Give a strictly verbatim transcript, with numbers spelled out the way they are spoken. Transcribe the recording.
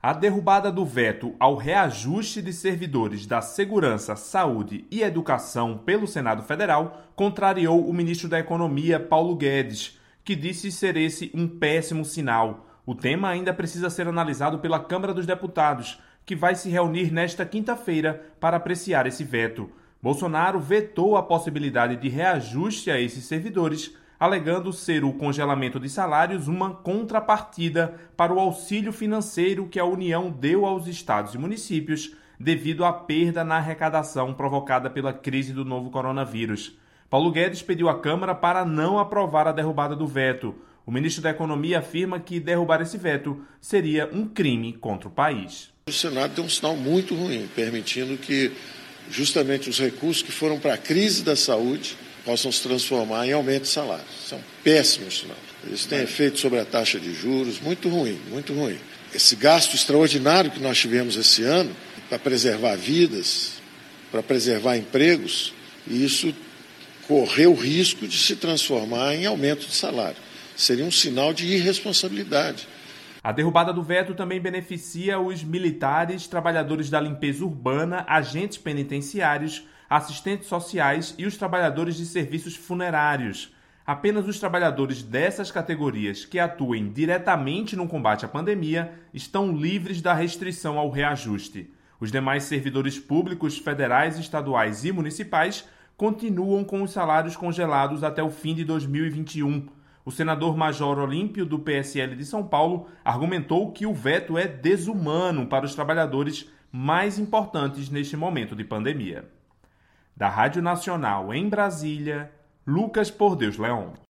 A derrubada do veto ao reajuste de servidores da Segurança, Saúde e Educação pelo Senado Federal contrariou o ministro da Economia, Paulo Guedes, que disse ser esse um péssimo sinal. O tema ainda precisa ser analisado pela Câmara dos Deputados, que vai se reunir nesta quinta-feira para apreciar esse veto. Bolsonaro vetou a possibilidade de reajuste a esses servidores, alegando ser o congelamento de salários uma contrapartida para o auxílio financeiro que a União deu aos estados e municípios devido à perda na arrecadação provocada pela crise do novo coronavírus. Paulo Guedes pediu à Câmara para não aprovar a derrubada do veto. O ministro da Economia afirma que derrubar esse veto seria um crime contra o país. O Senado deu um sinal muito ruim, permitindo que justamente os recursos que foram para a crise da saúde possam se transformar em aumento de salário. Isso é um péssimo sinal. Isso tem efeito sobre a taxa de juros, muito ruim, muito ruim. Esse gasto extraordinário que nós tivemos esse ano para preservar vidas, para preservar empregos, isso correu o risco de se transformar em aumento de salário. Seria um sinal de irresponsabilidade. A derrubada do veto também beneficia os militares, trabalhadores da limpeza urbana, agentes penitenciários, assistentes sociais e os trabalhadores de serviços funerários. Apenas os trabalhadores dessas categorias que atuem diretamente no combate à pandemia estão livres da restrição ao reajuste. Os demais servidores públicos, federais, estaduais e municipais continuam com os salários congelados até o fim de dois mil e vinte e um. O senador Major Olímpio, do P S L de São Paulo, argumentou que o veto é desumano para os trabalhadores mais importantes neste momento de pandemia. Da Rádio Nacional em Brasília, Lucas Por Deus Leão.